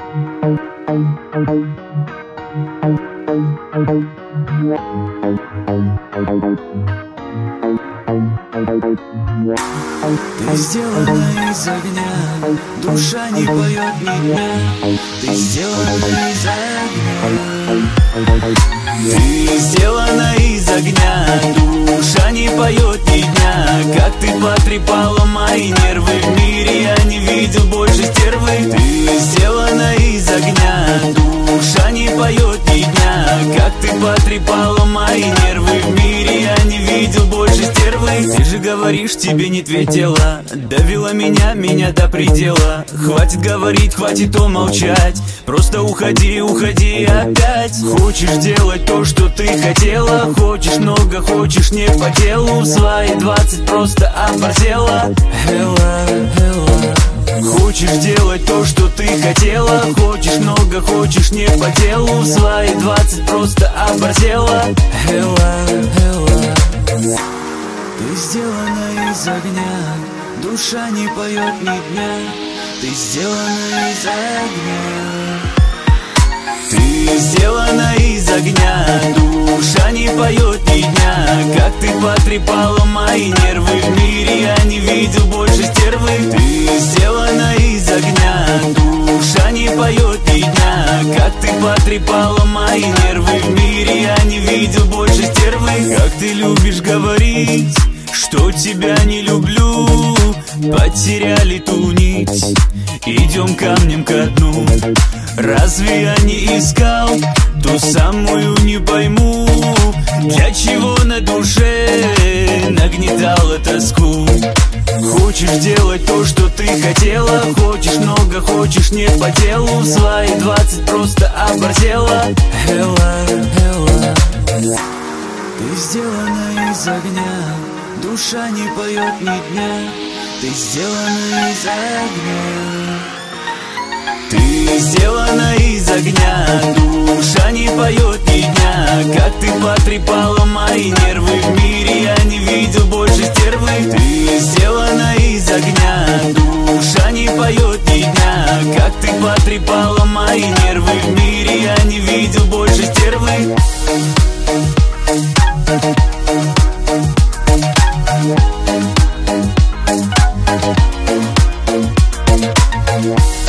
Ты сделана из огня, душа не поет ни дня. Ты сделана из огня. Ты сделана из огня, душа не поет ни дня. Как ты потрепала мои нервы, в мире я не видел больше стервы. Ты сделана из огня, душа не поет ни дня. Как ты потрепала мои нервы, в мире я не видел больше стервы. Ты же говоришь, тебе нет ведь дела, довела меня до предела. Хватит говорить, хватит умолчать, просто уходи, уходи опять. Хочешь делать то, что ты хотела, хочешь много, хочешь не по делу. В свои 20 просто оборзела. Хочешь делать то, что ты хотела, хочешь много, хочешь не по делу. В свои 20 просто оборзела. Ты сделана из огня, душа не поет ни дня. Ты сделана из огня. Ты сделана из огня, душа не поет ни дня. Как ты потрепала мои нервы, в мире я не видел больше стервы. Ты сделана из огня, душа не поет ни дня. Как ты потрепала мои нервы, в мире я не видел больше стервы. Как ты любишь говорить, что тебя не люблю, потеряли ту нить, идем камнем ко дну. Разве я не искал ту самую, не пойму, для чего на душе нагнетала тоску. Хочешь делать то, что ты хотела, хочешь много, хочешь не по делу. В свои 20 просто оборзела. Ты сделана из огня, душа не поет ни дня. Ты сделана из огня. Ты сделана из огня, душа не поет ни дня. Как ты потрепала мои нервы, в мире я не видел больше стервы. Ты сделана из огня, душа не поет ни дня. Как ты потрепала мои нервы, в мире я не видел больше стервы. Yeah.